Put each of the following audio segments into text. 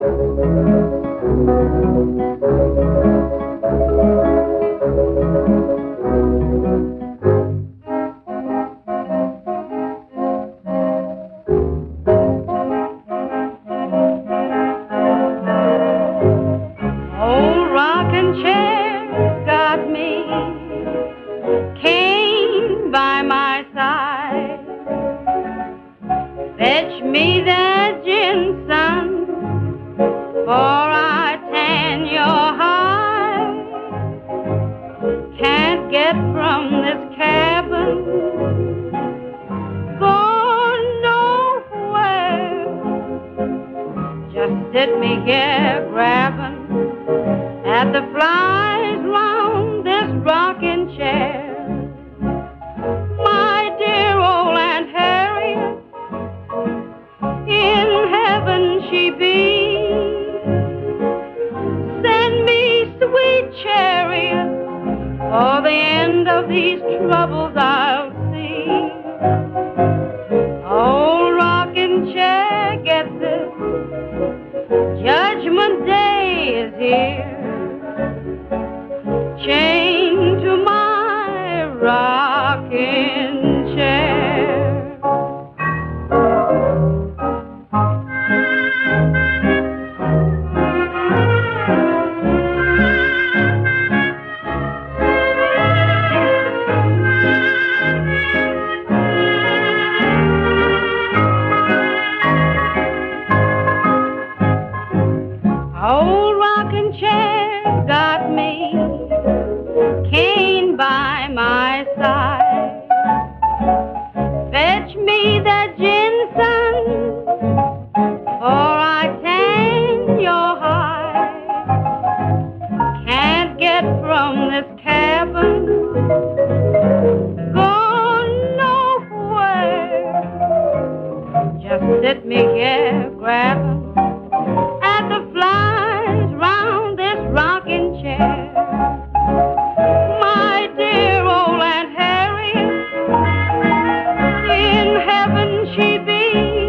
Fetch me that gin, son, for I tan your hide. Can't get from this cabin, go nowhere. Just sit me here grabbing at the flies round this rocking chair. My dear old Aunt Harriet, in heaven she be. Send me sweet chariot, for the end of these troubles I'll see. Old rocking chair, get this, Judgment Day is here. Chained to my rocking chair. Old rocking chair got me cane by my side. Fetch me that gin, son, for I tan your hide. Can't get from this cabin, go nowhere. Just sit me here grabbing at the flies round this rocking chair. My dear old Aunt Harriet, in heaven she be.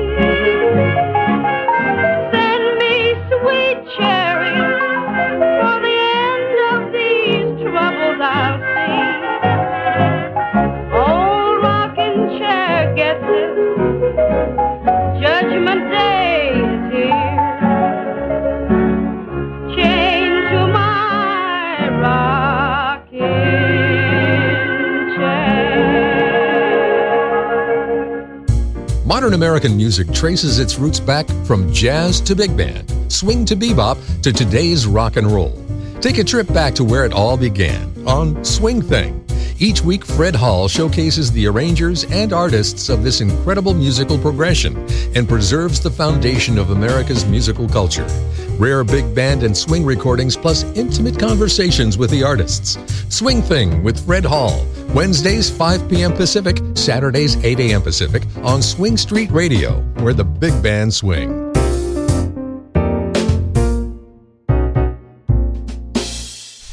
Send me sweet chariot, for the end of these troubles I'll see. Old rocking chair, get this, Judgment Day is here. Chained to my rocking chair. Modern American music traces its roots back from jazz to big band, swing to bebop, to today's rock and roll. Take a trip back to where it all began on Swing Thing. Each week, Fred Hall showcases the arrangers and artists of this incredible musical progression and preserves the foundation of America's musical culture. Rare big band and swing recordings plus intimate conversations with the artists. Swing Thing with Fred Hall. Wednesdays 5 p.m. Pacific, Saturdays 8 a.m. Pacific on Swing Street Radio, where the big band swing.